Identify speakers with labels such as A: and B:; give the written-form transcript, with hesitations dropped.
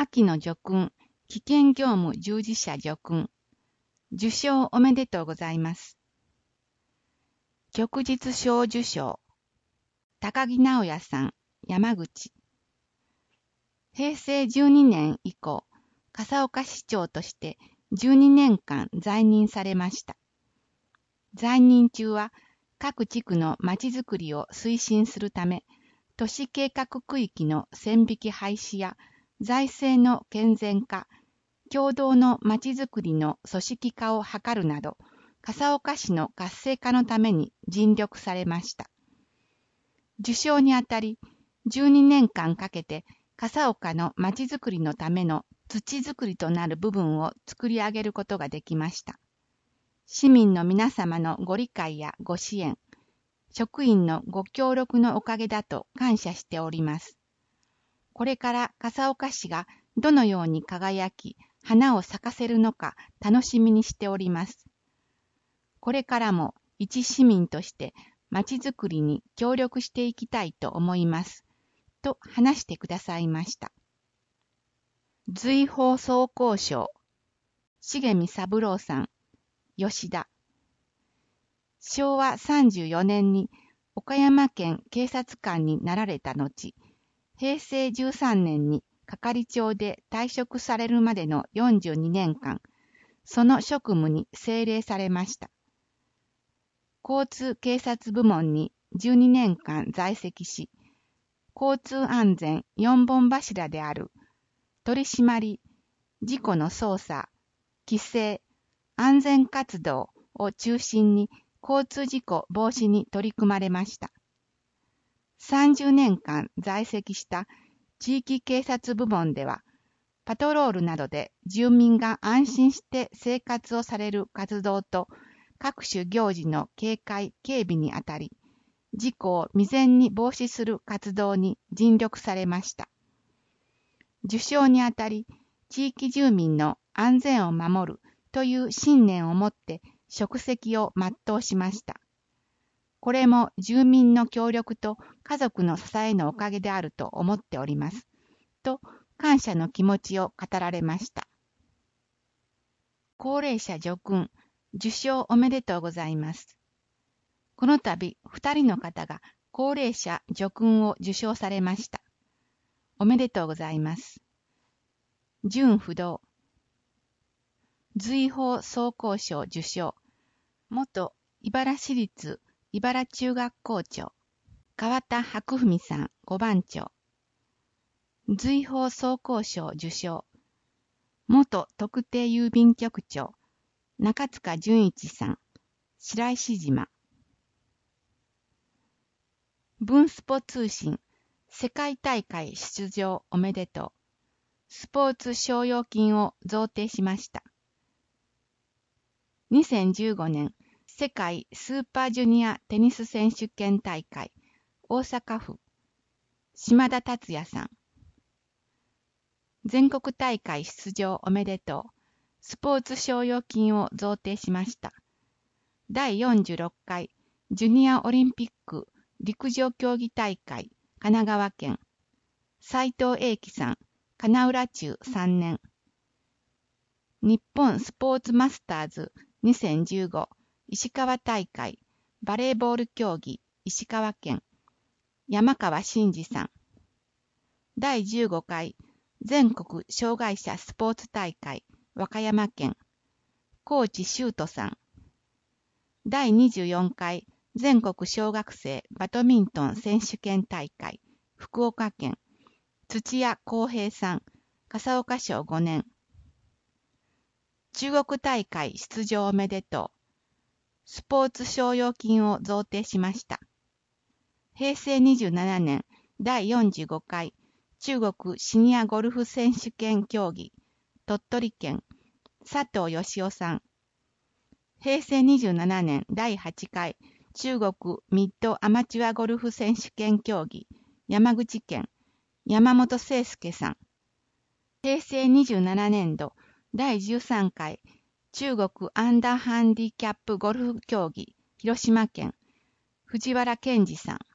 A: 秋の叙勲、危険業務従事者叙勲。受賞おめでとうございます。旭日小受賞。高木直也さん、山口。平成12年以降、笠岡市長として12年間在任されました。在任中は各地区のまちづくりを推進するため、都市計画区域の線引き廃止や財政の健全化、共同のまちづくりの組織化を図るなど、笠岡市の活性化のために尽力されました。受賞にあたり、12年間かけて笠岡のまちづくりのための土づくりとなる部分を作り上げることができました。市民の皆様のご理解やご支援、職員のご協力のおかげだと感謝しております。これから笠岡市がどのように輝き、花を咲かせるのか楽しみにしております。これからも一市民としてまちづくりに協力していきたいと思います。と話してくださいました。瑞宝総工賞、重見三郎さん、吉田。昭和34年に岡山県警察官になられた後、平成13年に係長で退職されるまでの42年間、その職務に精励されました。交通警察部門に12年間在籍し、交通安全4本柱である取締り、事故の捜査、規制、安全活動を中心に交通事故防止に取り組まれました。30年間在籍した地域警察部門では、パトロールなどで住民が安心して生活をされる活動と各種行事の警戒・警備にあたり、事故を未然に防止する活動に尽力されました。受賞にあたり、地域住民の安全を守るという信念を持って職責を全うしました。これも住民の協力と家族の支えのおかげであると思っております。と感謝の気持ちを語られました。高齢者叙勲、受賞おめでとうございます。この度、2人の方が高齢者叙勲を受賞されました。おめでとうございます。準不動。瑞宝総工賞受賞。元茨市立茨中学校長。川田博文さん5番長。瑞宝総工賞受賞。元特定郵便局長。中塚淳一さん。白石島。文スポ通信。世界大会出場おめでとう。スポーツ賞与金を贈呈しました。2015年世界スーパージュニアテニス選手権大会大阪府島田達也さん。全国大会出場おめでとう。スポーツ賞与金を贈呈しました。第46回ジュニアオリンピック陸上競技大会神奈川県斉藤英樹さん金浦中3年。日本スポーツマスターズ2015石川大会バレーボール競技石川県山川真司さん。第15回全国障害者スポーツ大会和歌山県高知修斗さん。第24回全国小学生バドミントン選手権大会福岡県土屋康平さん笠岡省5年。中国大会出場おめでとう。スポーツ賞与金を贈呈しました。平成27年第45回中国シニアゴルフ選手権競技鳥取県佐藤義夫さん。平成27年第8回中国ミッドアマチュアゴルフ選手権競技山口県山本誠介さん。平成27年度第13回中国アンダーハンディキャップゴルフ競技広島県藤原健二さん。